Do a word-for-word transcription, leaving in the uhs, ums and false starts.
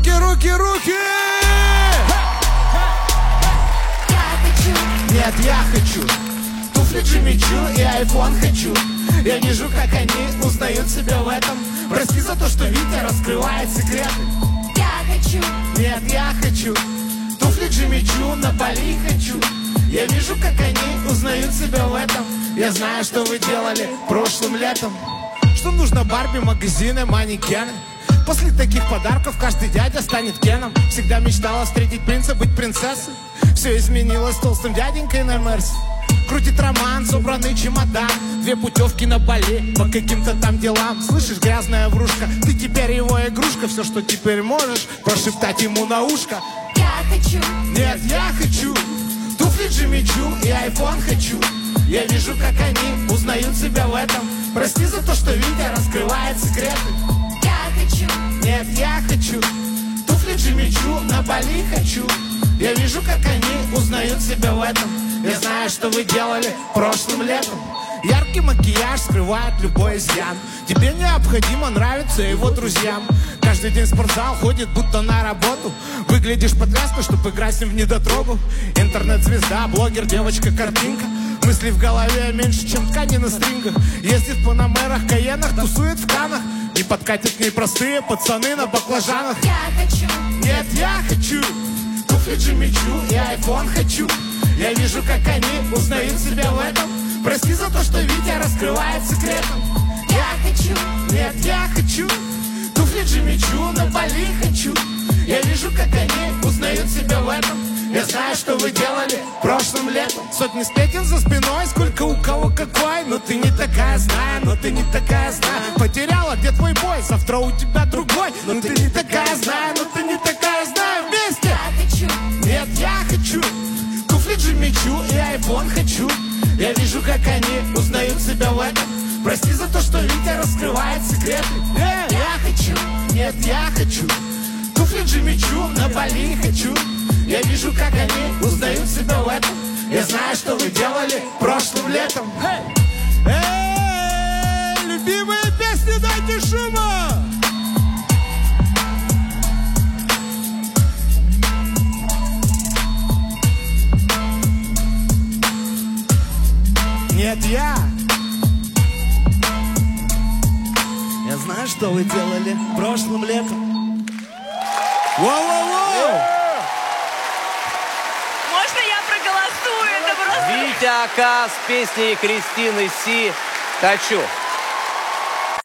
Руки, руки, руки! Нет, я хочу туфли Джимми Чу и айфон хочу. Я вижу, как они узнают себя в этом. Прости за то, что Витя раскрывает секреты. Я хочу. Нет, я хочу туфли Джимми Чу, на Бали хочу. Я вижу, как они узнают себя в этом. Я знаю, что вы делали прошлым летом. Что нужно Барби, магазины, манекены. После таких подарков каждый дядя станет Кеном. Всегда мечтала встретить принца, быть принцессой. Все изменилось с толстым дяденькой на Мерсе. Крутит роман, собранный чемодан. Две путевки на Бали по каким-то там делам. Слышишь, грязная врушка, ты теперь его игрушка. Все, что теперь можешь, прошептать ему на ушко. Я хочу. Нет, я хочу туфли Джимми Чу и айфон хочу. Я вижу, как они узнают себя в этом. Прости за то, что Витя раскрывает секреты. Я хочу. Нет, я хочу туфли Джимми Чу, на Бали хочу. Я вижу, как они узнают себя в этом. Я знаю, что вы делали прошлым летом. Яркий макияж скрывает любой изъян. Тебе необходимо нравиться его друзьям. Каждый день в спортзал ходит, будто на работу. Выглядишь потрясно, чтобы играть с ним в недотрогу. Интернет-звезда, блогер, девочка-картинка. Мысли в голове меньше, чем ткани на стрингах. Ездит по Намерах, Каенах, тусует в Канах. Не подкатят к ней простые пацаны на баклажанах. Я хочу. Нет, я хочу туфли Джимми Чу и айфон хочу. Я вижу, как они узнают себя в этом. Прости за то, что Витя раскрывает секретом. Я хочу. Нет, я хочу туфли Джимми Чу, на Бали хочу. Я вижу, как они узнают себя в этом. Я знаю, что вы делали прошлым летом. Сотни сплетен за спиной, сколько у кого какой. Но ты не такая, знаю, но ты не такая, знаю. Потеряла, где твой бой, завтра у тебя другой. Но ты не такая, знаю, но ты не такая, знаю. Вместе. Я хочу. Нет, я хочу туфли Джимми Чу и айфон хочу. Я вижу, как они узнают себя в этом. Прости за то, что Витя раскрывает секреты. Yeah. Я хочу. Нет, я хочу туфли Джимми Чу, на Бали хочу. Я вижу, как они узнают себя в этом. Я знаю, что вы делали прошлым летом. Эй, эй, любимые песни, дайте шума! Нет, я. Я знаю, что вы делали прошлым летом. Воу-воу-воу! Можно я проголосую? Это просто... Витя Ака с песней Кристины Си «Хочу».